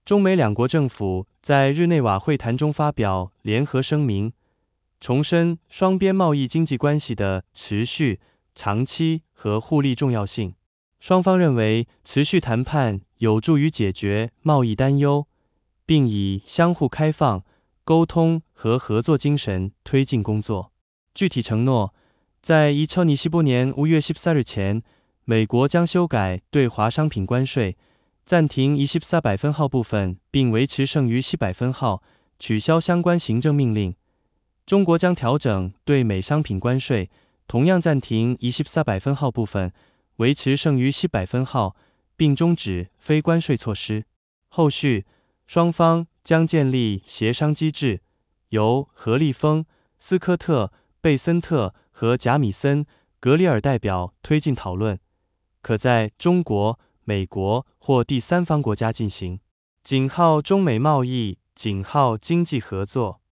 中美两国政府在日内瓦会谈中发表联合声明，重申双边贸易经济关系的持续、长期和互利重要性。双方认为，持续谈判有助于解决贸易担忧，并以相互开放、沟通和合作精神推进工作。具体承诺，在2025年5月14日前，美国将修改对华商品关税，暂停24%部分并维持剩余10%，取消相关行政命令。中国将调整对美商品关税，同样暂停24%部分，维持剩余10%，并终止非关税措施。后续，双方将建立协商机制，由何立峰、斯科特、贝森特和贾米森·格里尔代表推进讨论，可在中国、美国或第三方国家进行。中美贸易，经济合作。